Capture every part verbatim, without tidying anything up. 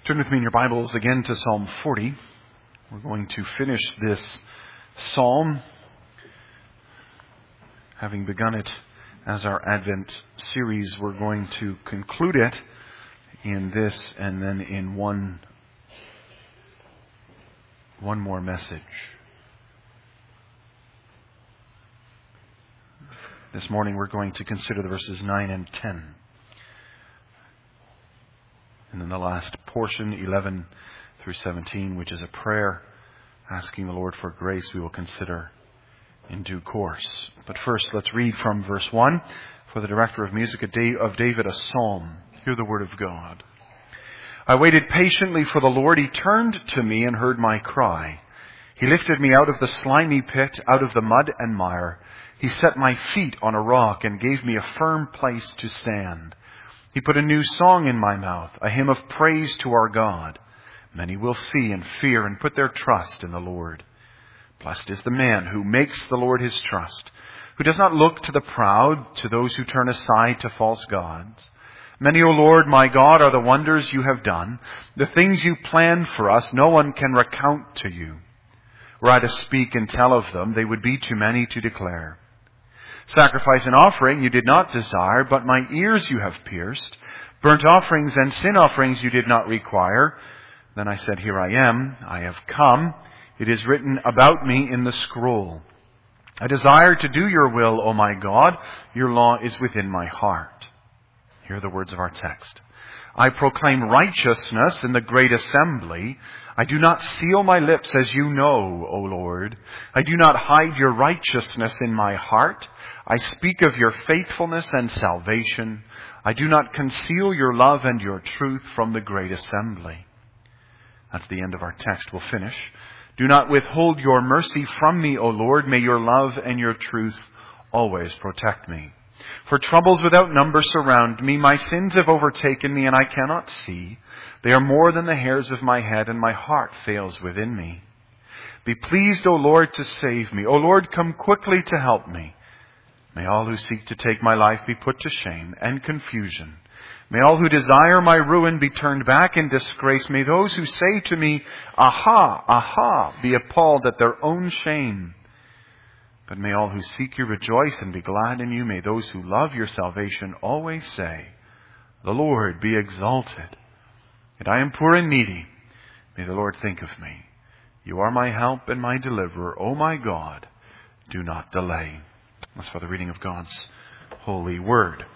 Turn with me in your Bibles again to Psalm forty. We're going to finish this psalm, having begun it as our Advent series. We're going to conclude it in this and then in one, one more message. This morning we're going to consider the verses nine and ten. And then the last portion, eleven through seventeen, which is a prayer asking the Lord for grace, we will consider in due course. But first, let's read from verse one. For the director of music of David, a psalm. Hear the word of God. I waited patiently for the Lord. He turned to me and heard my cry. He lifted me out of the slimy pit, out of the mud and mire. He set my feet on a rock and gave me a firm place to stand. He put a new song in my mouth, a hymn of praise to our God. Many will see and fear and put their trust in the Lord. Blessed is the man who makes the Lord his trust, who does not look to the proud, to those who turn aside to false gods. Many, O Lord, my God, are the wonders you have done. The things you planned for us, no one can recount to you. Were I to speak and tell of them, they would be too many to declare. Sacrifice and offering you did not desire, but my ears you have pierced. Burnt offerings and sin offerings you did not require. Then I said, here I am, I have come. It is written about me in the scroll. I desire to do your will, O my God. Your law is within my heart. Hear the words of our text. I proclaim righteousness in the great assembly. I do not seal my lips, as you know, O Lord. I do not hide your righteousness in my heart. I speak of your faithfulness and salvation. I do not conceal your love and your truth from the great assembly. That's the end of our text. We'll finish. Do not withhold your mercy from me, O Lord. May your love and your truth always protect me. For troubles without number surround me. My sins have overtaken me, and I cannot see. They are more than the hairs of my head, and my heart fails within me. Be pleased, O Lord, to save me. O Lord, come quickly to help me. May all who seek to take my life be put to shame and confusion. May all who desire my ruin be turned back in disgrace. May those who say to me, aha, aha, be appalled at their own shame. But may all who seek you rejoice and be glad in you. May those who love your salvation always say, the Lord be exalted. And I am poor and needy. May the Lord think of me. You are my help and my deliverer. O my God, do not delay. That's for the reading of God's holy word.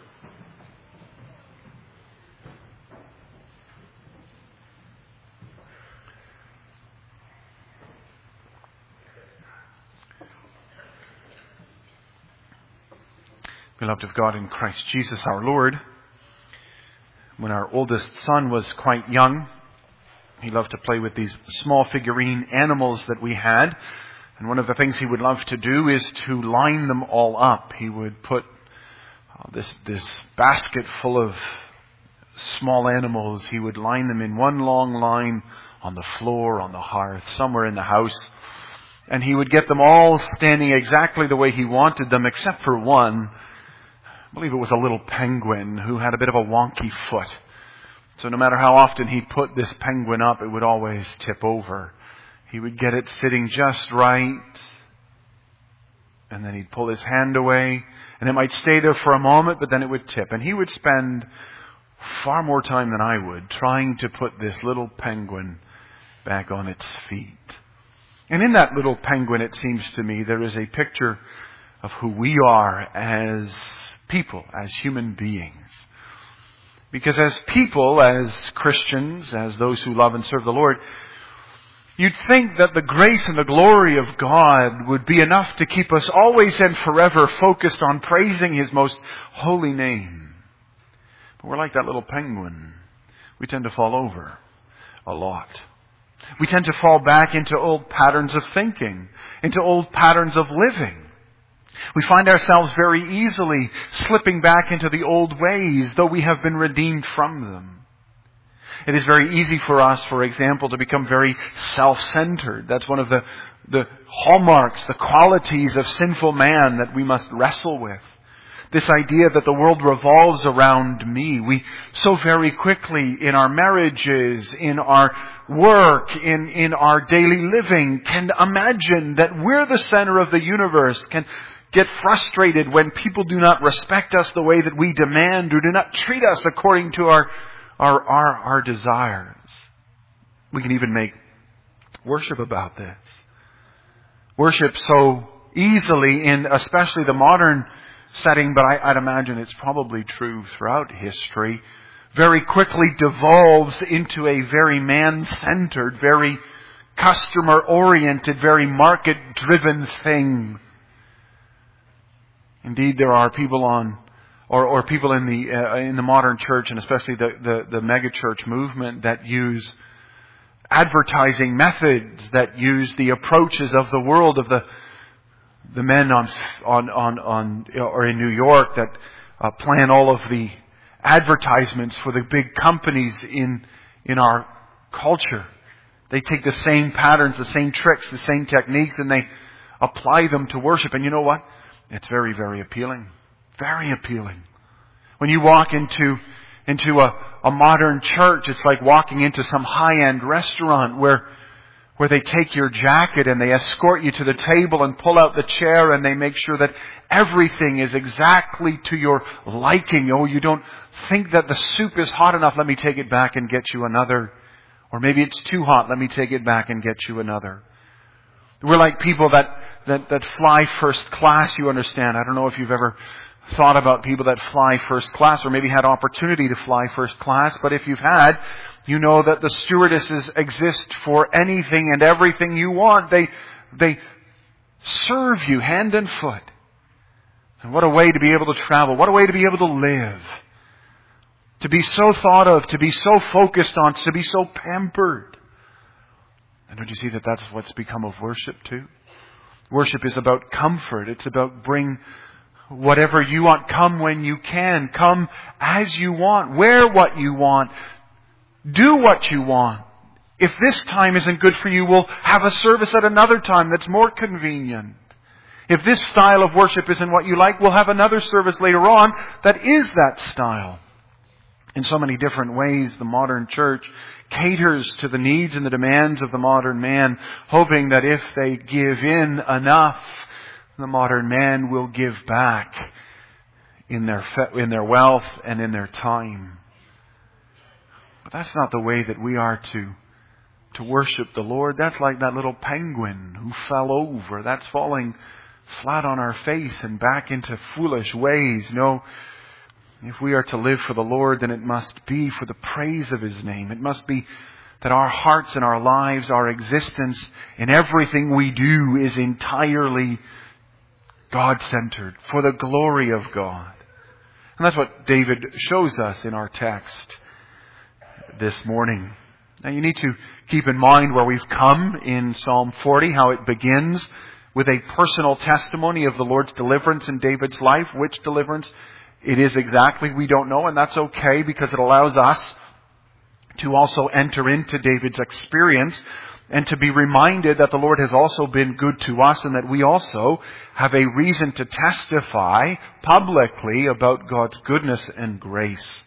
Beloved of God in Christ Jesus our Lord, when our oldest son was quite young, he loved to play with these small figurine animals that we had. And one of the things he would love to do is to line them all up. He would put uh, this, this basket full of small animals. He would line them in one long line on the floor, on the hearth, somewhere in the house. And he would get them all standing exactly the way he wanted them, except for one. I believe it was a little penguin who had a bit of a wonky foot. So no matter how often he put this penguin up, it would always tip over. He would get it sitting just right, and then he'd pull his hand away, and it might stay there for a moment, but then it would tip. And he would spend far more time than I would trying to put this little penguin back on its feet. And in that little penguin, it seems to me, there is a picture of who we are as people, as human beings. Because as people, as Christians, as those who love and serve the Lord, you'd think that the grace and the glory of God would be enough to keep us always and forever focused on praising His most holy name. But we're like that little penguin. We tend to fall over a lot. We tend to fall back into old patterns of thinking, into old patterns of living. We find ourselves very easily slipping back into the old ways, though we have been redeemed from them. It is very easy for us, for example, to become very self-centered. That's one of the, the hallmarks, the qualities of sinful man that we must wrestle with. this idea that the world revolves around me. We so very quickly in our marriages, in our work, in, in our daily living can imagine that we're the center of the universe, can get frustrated when people do not respect us the way that we demand or do not treat us according to our, our, our, our desires. We can even make worship about this. Worship so easily in especially the modern setting, but I, I'd imagine it's probably true throughout history, very quickly devolves into a very man-centered, very customer-oriented, very market-driven thing. Indeed, there are people on, or, or people in the uh, in the modern church, and especially the, the, the mega-church movement, that use advertising methods, that use the approaches of the world, of the the men on on on, on or in New York that uh, plan all of the advertisements for the big companies in in our culture. They take the same patterns, the same tricks, the same techniques, and they apply them to worship. And you know what? It's very, very appealing. Very appealing. When you walk into into a, a modern church, it's like walking into some high-end restaurant where where they take your jacket and they escort you to the table and pull out the chair and they make sure that everything is exactly to your liking. Oh, you don't think that the soup is hot enough, let me take it back and get you another. Or maybe it's too hot, let me take it back and get you another. We're like people that, that, that fly first class, you understand. I don't know if you've ever thought about people that fly first class or maybe had opportunity to fly first class, but if you've had, you know that the stewardesses exist for anything and everything you want. They, they serve you hand and foot. And what a way to be able to travel. What a way to be able to live. To be so thought of, to be so focused on, to be so pampered. And don't you see that that's what's become of worship too? Worship is about comfort. It's about bring whatever you want. Come when you can. Come as you want. Wear what you want. Do what you want. If this time isn't good for you, we'll have a service at another time that's more convenient. If this style of worship isn't what you like, we'll have another service later on that is that style. In so many different ways, the modern church caters to the needs and the demands of the modern man, hoping that if they give in enough, the modern man will give back in their in their wealth and in their time. But that's not the way that we are to to worship the Lord. That's like that little penguin who fell over. That's falling flat on our face and back into foolish ways. No. If we are to live for the Lord, then it must be for the praise of His name. It must be that our hearts and our lives, our existence, in everything we do is entirely God-centered, for the glory of God. And that's what David shows us in our text this morning. Now you need to keep in mind where we've come in Psalm forty, how it begins with a personal testimony of the Lord's deliverance in David's life. Which deliverance it is exactly, we don't know, and that's okay because it allows us to also enter into David's experience and to be reminded that the Lord has also been good to us and that we also have a reason to testify publicly about God's goodness and grace.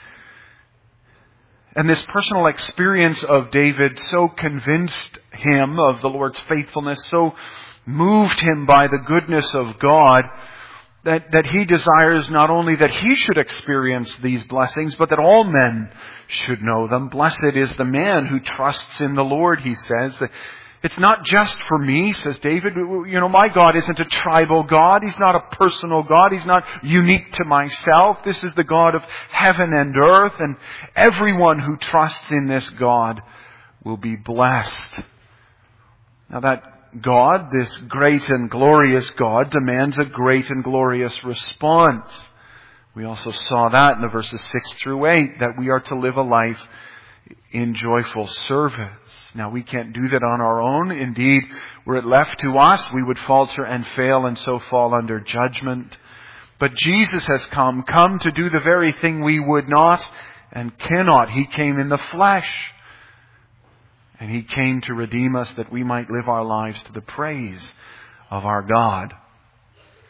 And this personal experience of David so convinced him of the Lord's faithfulness, so moved him by the goodness of God, That, that he desires not only that he should experience these blessings, but that all men should know them. Blessed is the man who trusts in the Lord, he says. It's not just for me, says David. You know, my God isn't a tribal God. He's not a personal God. He's not unique to myself. This is the God of heaven and earth. And everyone who trusts in this God will be blessed. Now that God, this great and glorious God, demands a great and glorious response. We also saw that in the verses six through eight, that we are to live a life in joyful service. Now we can't do that on our own. Indeed, were it left to us, we would falter and fail and so fall under judgment. But Jesus has come, come to do the very thing we would not and cannot. He came in the flesh. And He came to redeem us that we might live our lives to the praise of our God.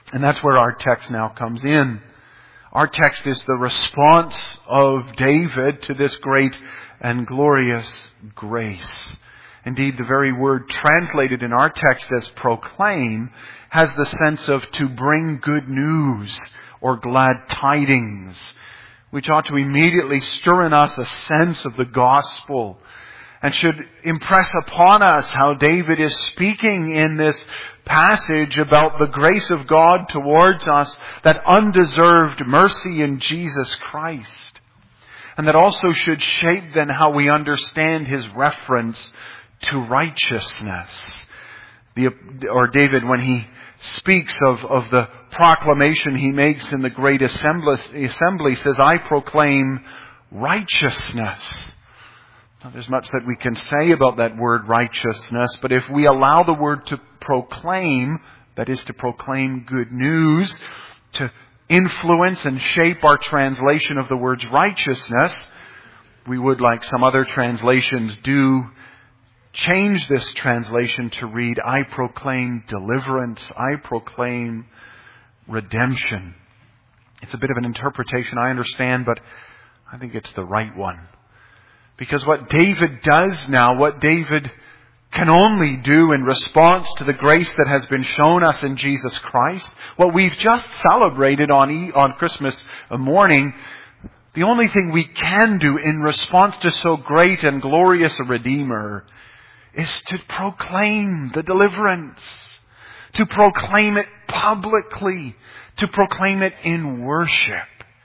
And that's where our text now comes in. Our text is the response of David to this great and glorious grace. Indeed, the very word translated in our text as proclaim has the sense of to bring good news or glad tidings, which ought to immediately stir in us a sense of the gospel and should impress upon us how David is speaking in this passage about the grace of God towards us, that undeserved mercy in Jesus Christ. And that also should shape then how we understand his reference to righteousness. The, or David, when he speaks of, of the proclamation he makes in the great assembly, assembly says, I proclaim righteousness. Now, there's much that we can say about that word righteousness, but if we allow the word to proclaim, that is to proclaim good news, to influence and shape our translation of the words righteousness, we would, like some other translations do, change this translation to read, I proclaim deliverance, I proclaim redemption. It's a bit of an interpretation, I understand, but I think it's the right one. Because what David does now, what David can only do in response to the grace that has been shown us in Jesus Christ, what we've just celebrated on on Christmas morning, the only thing we can do in response to so great and glorious a Redeemer is to proclaim the deliverance, to proclaim it publicly, to proclaim it in worship.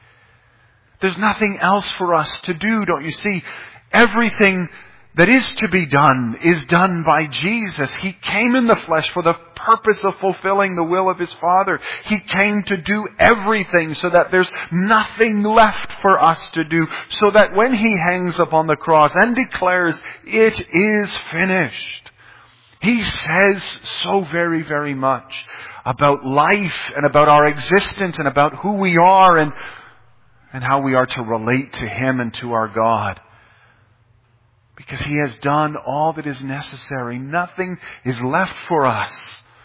There's nothing else for us to do, don't you see? Everything that is to be done is done by Jesus. He came in the flesh for the purpose of fulfilling the will of His Father. He came to do everything so that there's nothing left for us to do. So that when He hangs upon the cross and declares, it is finished, He says so very, very much about life and about our existence and about who we are and, and how we are to relate to Him and to our God. Because He has done all that is necessary. Nothing is left for us.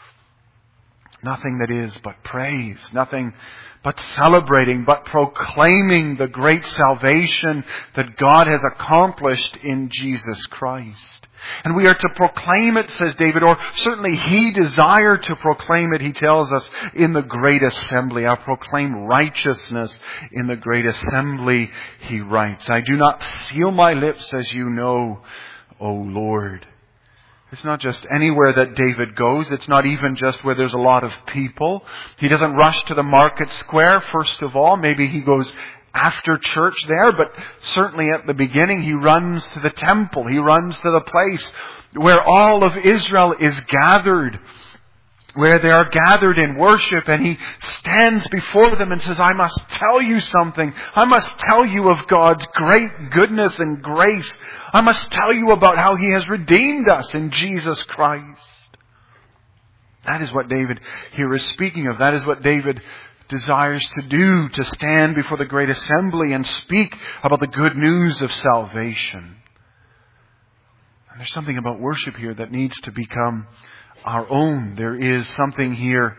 Nothing that is but praise. Nothing but celebrating, but proclaiming the great salvation that God has accomplished in Jesus Christ. And we are to proclaim it, says David, or certainly He desired to proclaim it, he tells us, in the great assembly. I proclaim righteousness in the great assembly, he writes. I do not seal my lips, as you know, O Lord. It's not just anywhere that David goes. It's not even just where there's a lot of people. He doesn't rush to the market square, first of all. Maybe he goes after church there, but certainly at the beginning he runs to the temple. He runs to the place where all of Israel is gathered, where they are gathered in worship, and he stands before them and says, I must tell you something. I must tell you of God's great goodness and grace. I must tell you about how He has redeemed us in Jesus Christ. That is what David here is speaking of. That is what David desires to do, to stand before the great assembly and speak about the good news of salvation. And there's something about worship here that needs to become our own. There is something here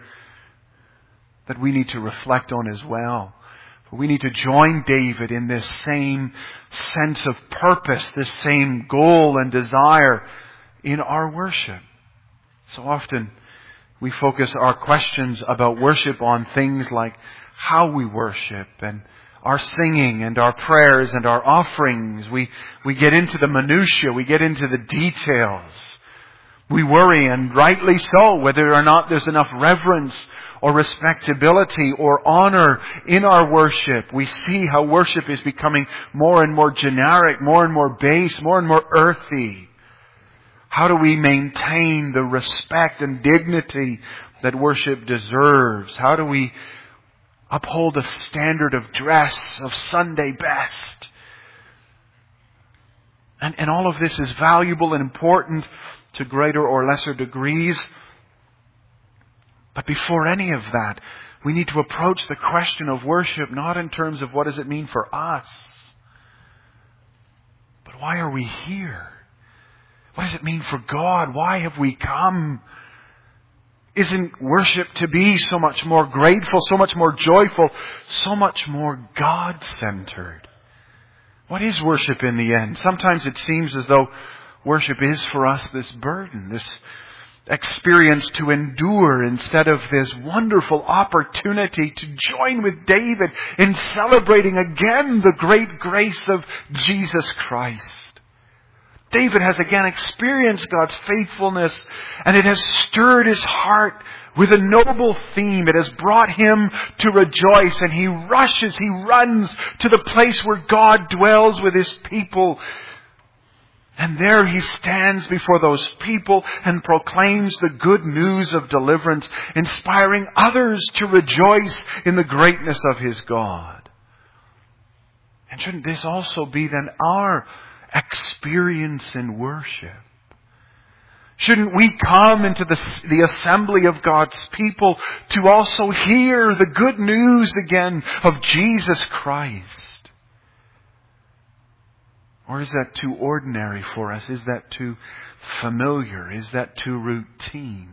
that we need to reflect on as well. We need to join David in this same sense of purpose, this same goal and desire in our worship. So often we focus our questions about worship on things like how we worship and our singing and our prayers and our offerings. We, we get into the minutiae, we get into the details. We worry, and rightly so, whether or not there's enough reverence or respectability or honor in our worship. We see how worship is becoming more and more generic, more and more base, more and more earthy. How do we maintain the respect and dignity that worship deserves? How do we uphold a standard of dress, of Sunday best? And, and all of this is valuable and important to greater or lesser degrees. But before any of that, we need to approach the question of worship not in terms of what does it mean for us, but why are we here? What does it mean for God? Why have we come? Isn't worship to be so much more grateful, so much more joyful, so much more God-centered? What is worship in the end? Sometimes it seems as though worship is for us this burden, this experience to endure instead of this wonderful opportunity to join with David in celebrating again the great grace of Jesus Christ. David has again experienced God's faithfulness, and it has stirred his heart with a noble theme. It has brought him to rejoice, and he rushes, he runs to the place where God dwells with His people. And there he stands before those people and proclaims the good news of deliverance, inspiring others to rejoice in the greatness of his God. And shouldn't this also be then our experience in worship? Shouldn't we come into the, the assembly of God's people to also hear the good news again of Jesus Christ? Or is that too ordinary for us? Is that too familiar? Is that too routine?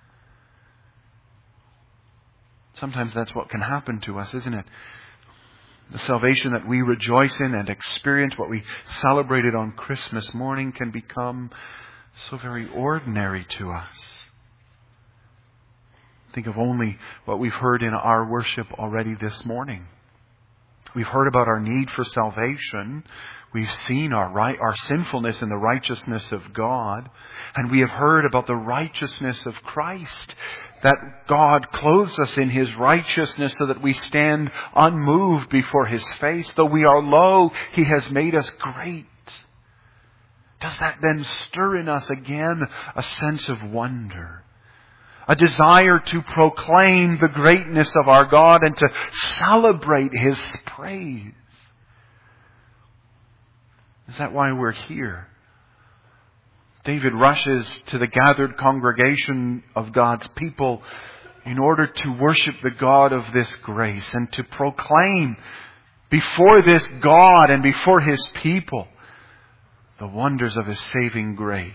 Sometimes that's what can happen to us, isn't it? The salvation that we rejoice in and experience, what we celebrated on Christmas morning, can become so very ordinary to us. Think of only what we've heard in our worship already this morning. We've heard about our need for salvation. We've seen our right, our sinfulness in the righteousness of God. And we have heard about the righteousness of Christ. That God clothes us in His righteousness so that we stand unmoved before His face. Though we are low, He has made us great. Does that then stir in us again a sense of wonder? A desire to proclaim the greatness of our God and to celebrate His praise? Is that why we're here? David rushes to the gathered congregation of God's people in order to worship the God of this grace and to proclaim before this God and before His people the wonders of His saving grace.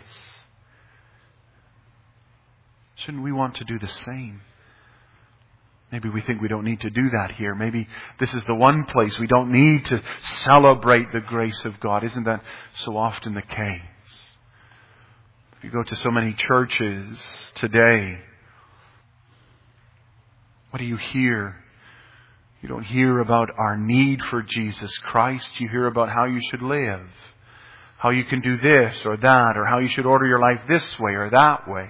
Shouldn't we want to do the same? Maybe we think we don't need to do that here. Maybe this is the one place we don't need to celebrate the grace of God. Isn't that so often the case? If you go to so many churches today, what do you hear? You don't hear about our need for Jesus Christ. You hear about how you should live, how you can do this or that, or how you should order your life this way or that way.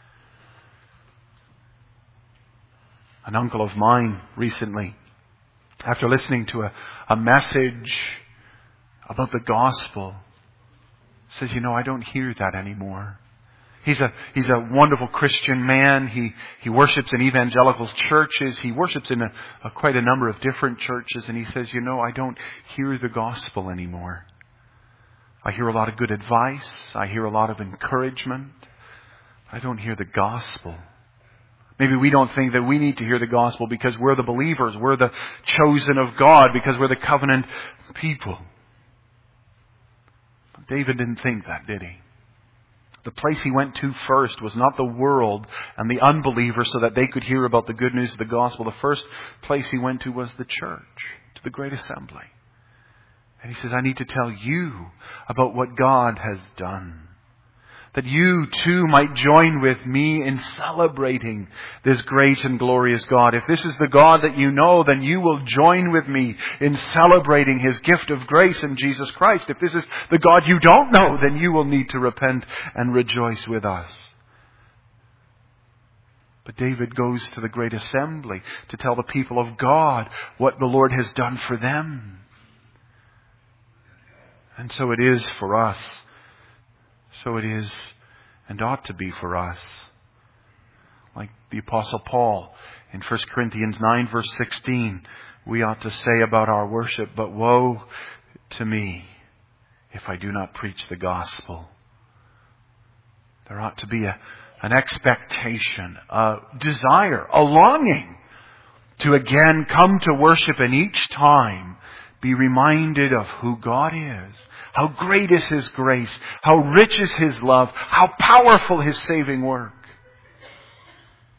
An uncle of mine recently, after listening to a, a message about the gospel, says, you know, I don't hear that anymore. He's a he's a wonderful Christian man. He he worships in evangelical churches. He worships in a, a quite a number of different churches. And he says, you know, I don't hear the gospel anymore. I hear a lot of good advice. I hear a lot of encouragement. I don't hear the gospel. Maybe we don't think that we need to hear the gospel because we're the believers. We're the chosen of God because we're the covenant people. But David didn't think that, did he? The place he went to first was not the world and the unbelievers so that they could hear about the good news of the gospel. The first place he went to was the church, to the great assembly. And he says, I need to tell you about what God has done. That you too might join with me in celebrating this great and glorious God. If this is the God that you know, then you will join with me in celebrating His gift of grace in Jesus Christ. If this is the God you don't know, then you will need to repent and rejoice with us. But David goes to the great assembly to tell the people of God what the Lord has done for them. And so it is for us. So it is and ought to be for us. Like the Apostle Paul in First Corinthians nine verse sixteen, we ought to say about our worship, but woe to me if I do not preach the gospel. There ought to be a, an expectation, a desire, a longing to again come to worship and each time be reminded of who God is, how great is His grace, how rich is His love, how powerful His saving work.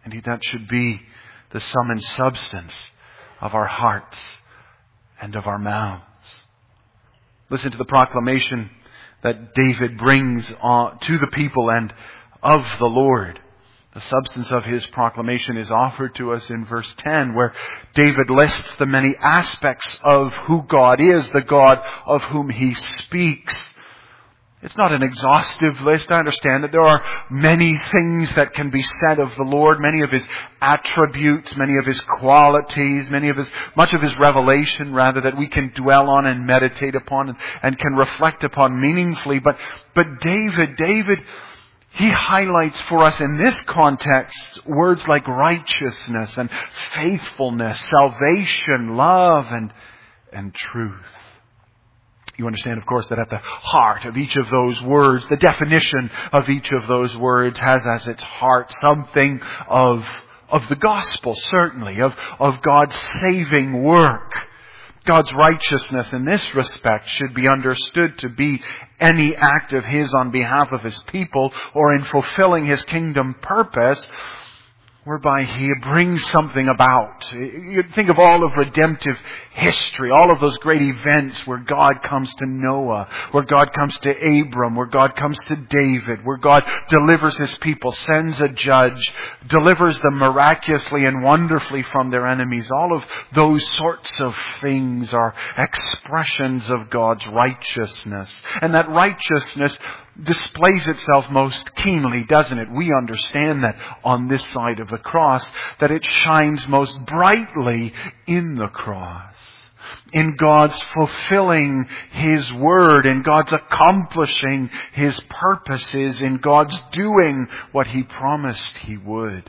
Indeed, that should be the sum and substance of our hearts and of our mouths. Listen to the proclamation that David brings on to the people and of the Lord. The substance of his proclamation is offered to us in verse ten, where David lists the many aspects of who God is, the God of whom he speaks. It's not an exhaustive list. I understand that there are many things that can be said of the Lord, many of His attributes, many of His qualities, many of His, much of His revelation, rather, that we can dwell on and meditate upon and, and can reflect upon meaningfully. But, but David, David, he highlights for us in this context words like righteousness and faithfulness, salvation, love, and, and truth. You understand, of course, that at the heart of each of those words, the definition of each of those words has as its heart something of, of the gospel, certainly, of, of God's saving work. God's righteousness in this respect should be understood to be any act of His on behalf of His people or in fulfilling His kingdom purpose, whereby He brings something about. You think of all of redemptive history, all of those great events where God comes to Noah, where God comes to Abram, where God comes to David, where God delivers His people, sends a judge, delivers them miraculously and wonderfully from their enemies. All of those sorts of things are expressions of God's righteousness. And that righteousness displays itself most keenly, doesn't it? We understand that on this side of the cross, that it shines most brightly in the cross. In God's fulfilling His word, in God's accomplishing His purposes, in God's doing what He promised He would.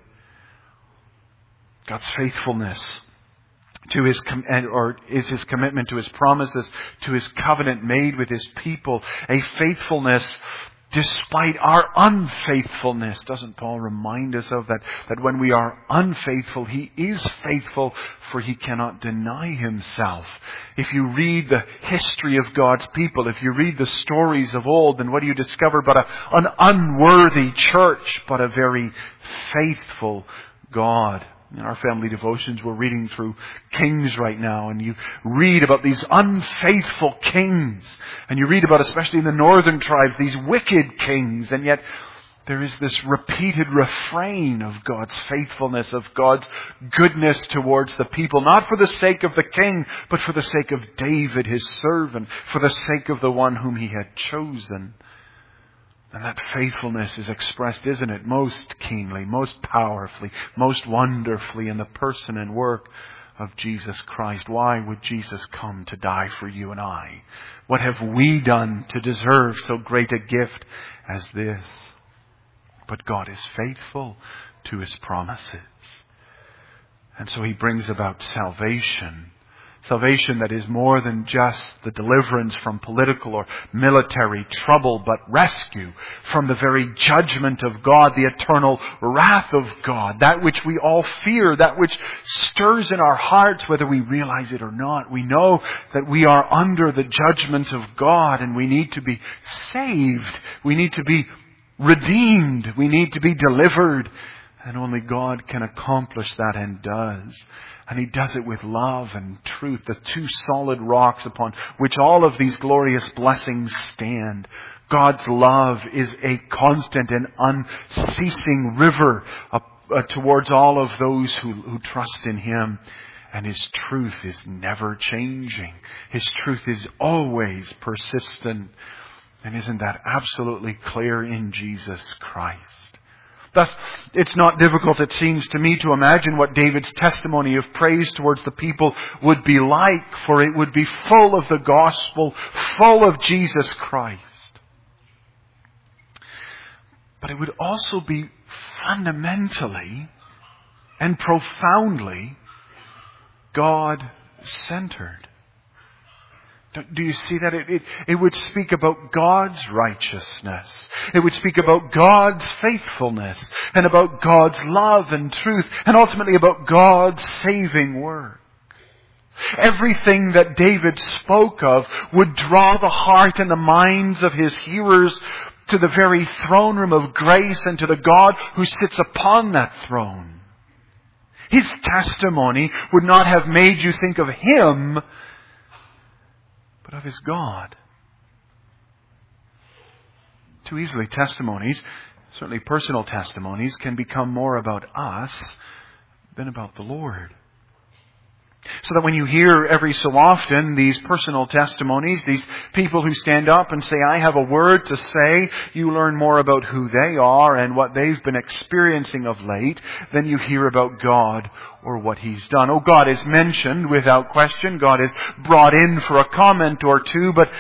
God's faithfulness to His, or is His commitment to His promises, to His covenant made with His people, a faithfulness despite our unfaithfulness. Doesn't Paul remind us of that? That when we are unfaithful, He is faithful, for He cannot deny Himself. If you read the history of God's people, if you read the stories of old, then what do you discover but a, an unworthy church, but a very faithful God? In our family devotions, we're reading through Kings right now, and you read about these unfaithful kings. And you read about, especially in the northern tribes, these wicked kings. And yet there is this repeated refrain of God's faithfulness, of God's goodness towards the people. Not for the sake of the king, but for the sake of David, His servant. For the sake of the one whom He had chosen. And that faithfulness is expressed, isn't it, most keenly, most powerfully, most wonderfully in the person and work of Jesus Christ. Why would Jesus come to die for you and I? What have we done to deserve so great a gift as this? But God is faithful to His promises. And so He brings about salvation. Salvation that is more than just the deliverance from political or military trouble, but rescue from the very judgment of God, the eternal wrath of God, that which we all fear, that which stirs in our hearts whether we realize it or not. We know that we are under the judgment of God and we need to be saved. We need to be redeemed. We need to be delivered. And only God can accomplish that and does. And He does it with love and truth, the two solid rocks upon which all of these glorious blessings stand. God's love is a constant and unceasing river uh, uh, towards all of those who, who trust in Him. And His truth is never changing. His truth is always persistent. And isn't that absolutely clear in Jesus Christ? Thus, it's not difficult, it seems to me, to imagine what David's testimony of praise towards the people would be like, for it would be full of the gospel, full of Jesus Christ. But it would also be fundamentally and profoundly God-centered. Do you see that? It, it, it would speak about God's righteousness. It would speak about God's faithfulness and about God's love and truth and ultimately about God's saving work. Everything that David spoke of would draw the heart and the minds of his hearers to the very throne room of grace and to the God who sits upon that throne. His testimony would not have made you think of Him, but of His God. Too easily testimonies, certainly personal testimonies, can become more about us than about the Lord. So that when you hear every so often these personal testimonies, these people who stand up and say, I have a word to say, you learn more about who they are and what they've been experiencing of late than you hear about God or what He's done. Oh, God is mentioned without question. God is brought in for a comment or two, but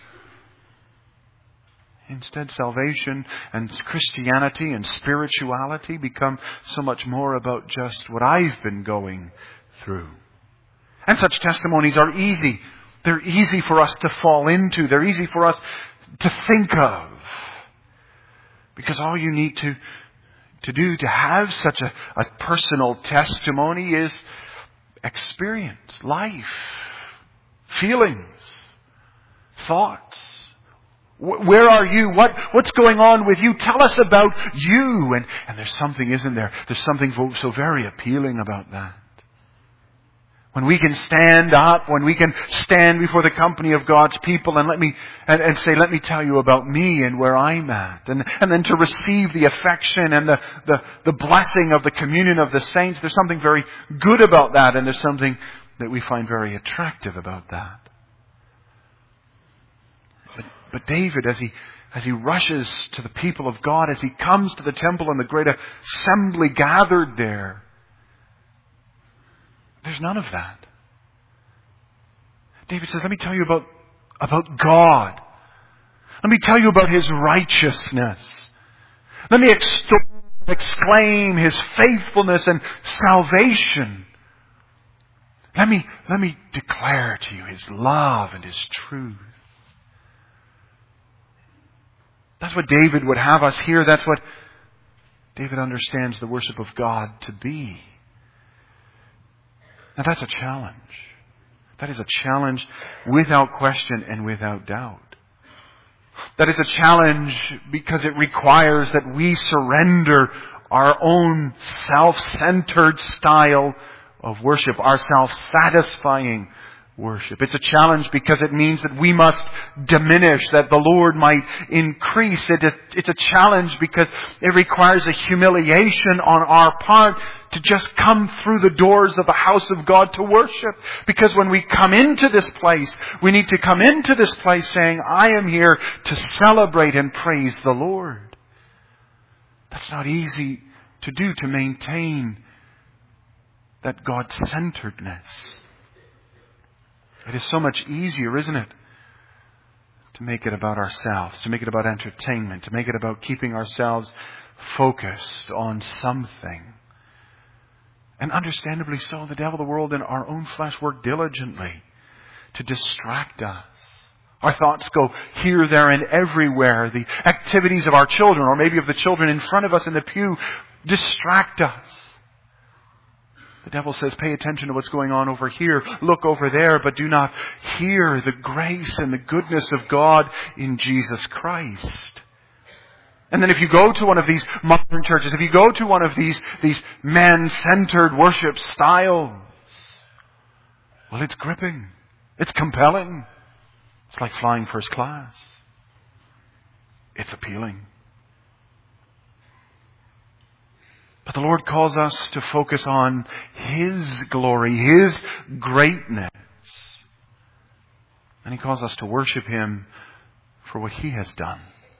instead, salvation and Christianity and spirituality become so much more about just what I've been going through. And such testimonies are easy. They're easy for us to fall into. They're easy for us to think of. Because all you need to, to do to have such a, a personal testimony is experience, life, feelings, thoughts. Where are you? What, what's going on with you? Tell us about you. And, and there's something, isn't there? There's something so very appealing about that. When we can stand up, when we can stand before the company of God's people and let me and, and say, let me tell you about me and where I'm at. And, and then to receive the affection and the, the, the blessing of the communion of the saints. There's something very good about that, and there's something that we find very attractive about that. But, but David, as he as he rushes to the people of God, as he comes to the temple and the great assembly gathered there, there's none of that. David says, let me tell you about, about God. Let me tell you about His righteousness. Let me extol, exclaim His faithfulness and salvation. Let me, let me declare to you His love and His truth. That's what David would have us hear. That's what David understands the worship of God to be. Now that's a challenge. That is a challenge without question and without doubt. That is a challenge because it requires that we surrender our own self-centered style of worship, our self-satisfying worship. It's a challenge because it means that we must diminish, that the Lord might increase. It's a challenge because it requires a humiliation on our part to just come through the doors of the house of God to worship. Because when we come into this place, we need to come into this place saying, I am here to celebrate and praise the Lord. That's not easy to do, to maintain that God-centeredness. It is so much easier, isn't it, to make it about ourselves, to make it about entertainment, to make it about keeping ourselves focused on something. And understandably so, the devil, the world, and our own flesh work diligently to distract us. Our thoughts go here, there, and everywhere. The activities of our children, or maybe of the children in front of us in the pew, distract us. The devil says, pay attention to what's going on over here. Look over there, but do not hear the grace and the goodness of God in Jesus Christ. And then if you go to one of these modern churches, if you go to one of these, these man-centered worship styles, well, it's gripping. It's compelling. It's like flying first class. It's appealing. But the Lord calls us to focus on His glory, His greatness. And He calls us to worship Him for what He has done.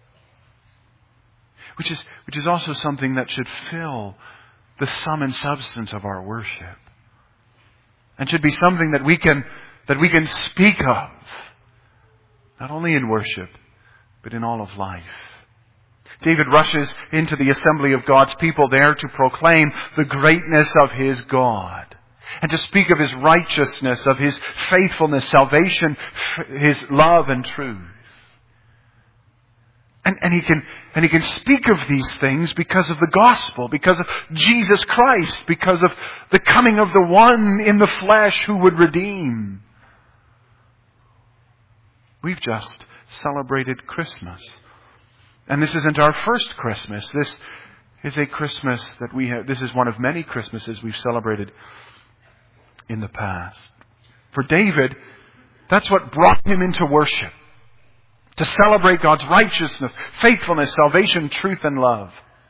Which is, which is also something that should fill the sum and substance of our worship. And should be something that we can, that we can speak of. Not only in worship, but in all of life. David rushes into the assembly of God's people there to proclaim the greatness of his God. And to speak of His righteousness, of His faithfulness, salvation, His love and truth. And, and he can, and he can speak of these things because of the gospel, because of Jesus Christ, because of the coming of the one in the flesh who would redeem. We've just celebrated Christmas. And this isn't our first Christmas. This is a Christmas that we have. This is one of many Christmases we've celebrated in the past. For David, that's what brought him into worship. To celebrate God's righteousness, faithfulness, salvation, truth, and love.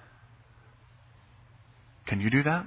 Can you do that?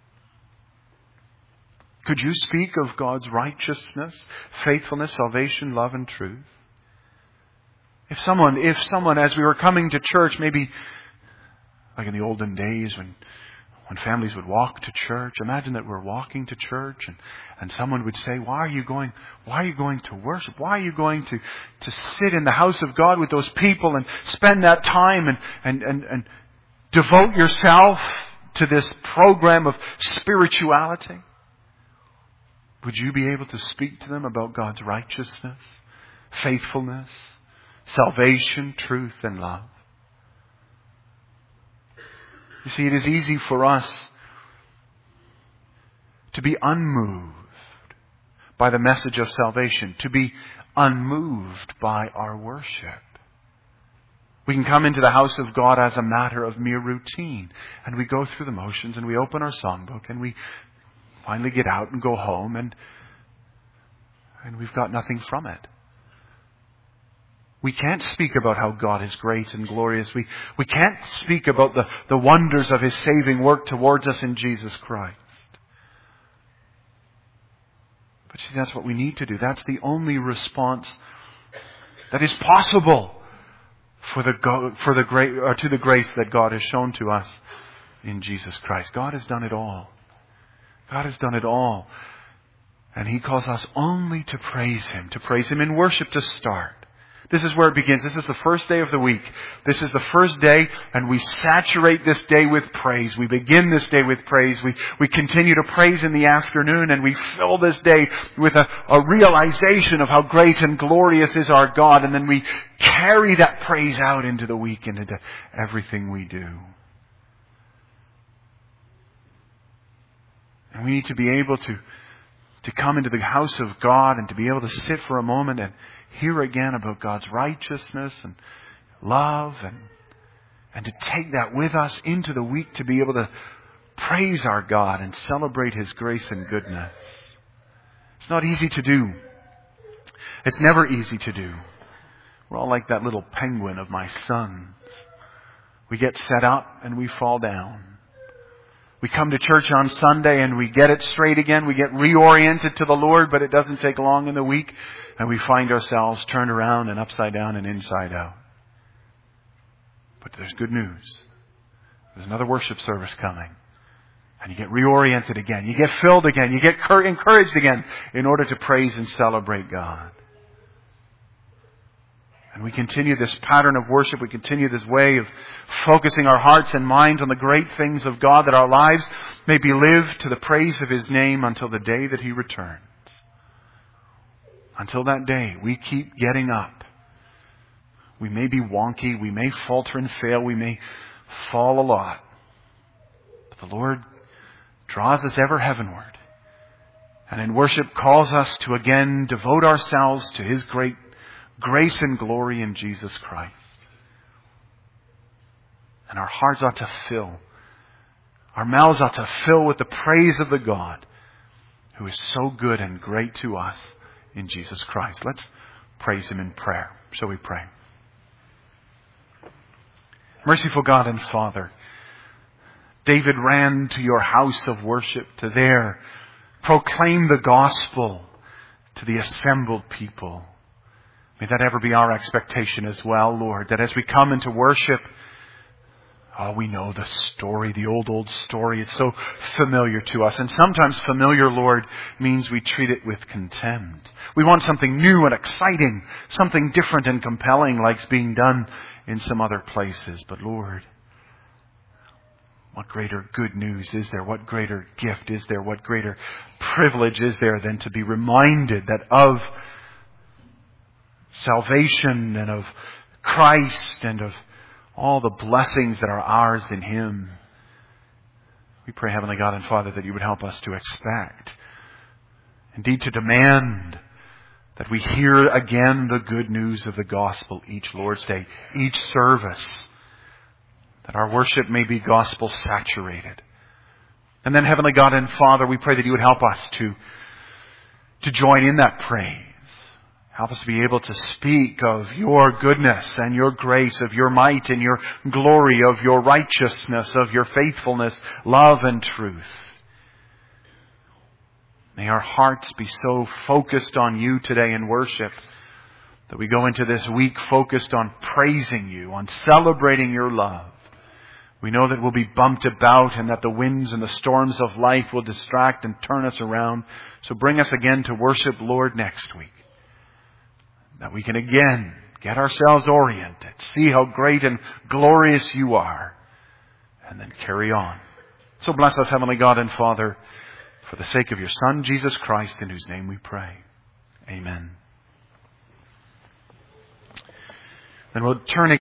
Could you speak of God's righteousness, faithfulness, salvation, love, and truth? If someone, if someone, as we were coming to church, maybe like in the olden days when when families would walk to church, imagine that we're walking to church and, and someone would say, why are you going, why are you going to worship? Why are you going to, to sit in the house of God with those people and spend that time and, and, and, and devote yourself to this program of spirituality? Would you be able to speak to them about God's righteousness, faithfulness, salvation, truth, and love? You see, it is easy for us to be unmoved by the message of salvation, to be unmoved by our worship. We can come into the house of God as a matter of mere routine, and we go through the motions, and we open our songbook, and we finally get out and go home, and and we've got nothing from it. We can't speak about how God is great and glorious. We, we can't speak about the, the wonders of His saving work towards us in Jesus Christ. But see, that's what we need to do. That's the only response that is possible for the for the great or to the grace that God has shown to us in Jesus Christ. God has done it all. God has done it all. And He calls us only to praise Him, to praise Him in worship to start. This is where it begins. This is the first day of the week. This is the first day, and we saturate this day with praise. We begin this day with praise. We, we continue to praise in the afternoon, and we fill this day with a, a realization of how great and glorious is our God. And then we carry that praise out into the week and into everything we do. And we need to be able to to come into the house of God and to be able to sit for a moment and hear again about God's righteousness and love and and to take that with us into the week to be able to praise our God and celebrate His grace and goodness. It's not easy to do. It's never easy to do. We're all like that little penguin of my son's. We get set up and we fall down. We come to church on Sunday and we get it straight again. We get reoriented to the Lord, but it doesn't take long in the week. And we find ourselves turned around and upside down and inside out. But there's good news. There's another worship service coming. And you get reoriented again. You get filled again. You get encouraged again in order to praise and celebrate God. And we continue this pattern of worship. We continue this way of focusing our hearts and minds on the great things of God, that our lives may be lived to the praise of His name until the day that He returns. Until that day, we keep getting up. We may be wonky. We may falter and fail. We may fall a lot. But the Lord draws us ever heavenward. And in worship calls us to again devote ourselves to His great grace and glory in Jesus Christ. And our hearts ought to fill. Our mouths ought to fill with the praise of the God who is so good and great to us in Jesus Christ. Let's praise Him in prayer. Shall we pray? Merciful God and Father, David ran to your house of worship to there proclaim the gospel to the assembled people. May that ever be our expectation as well, Lord, that as we come into worship, oh, we know the story, the old, old story. It's so familiar to us. And sometimes familiar, Lord, means we treat it with contempt. We want something new and exciting, something different and compelling like's being done in some other places. But Lord, what greater good news is there? What greater gift is there? What greater privilege is there than to be reminded that of salvation and of Christ and of all the blessings that are ours in Him. We pray, Heavenly God and Father, that You would help us to expect, indeed to demand, that we hear again the good news of the gospel each Lord's Day, each service, that our worship may be gospel saturated. And then, Heavenly God and Father, we pray that you would help us to, to join in that praise. Help us to be able to speak of your goodness and your grace, of your might and your glory, of your righteousness, of your faithfulness, love and truth. May our hearts be so focused on you today in worship that we go into this week focused on praising you, on celebrating your love. We know that we'll be bumped about and that the winds and the storms of life will distract and turn us around. So bring us again to worship, Lord, next week. That we can again get ourselves oriented, see how great and glorious you are, and then carry on. So bless us, Heavenly God and Father, for the sake of your Son, Jesus Christ, in whose name we pray. Amen. Then we'll turn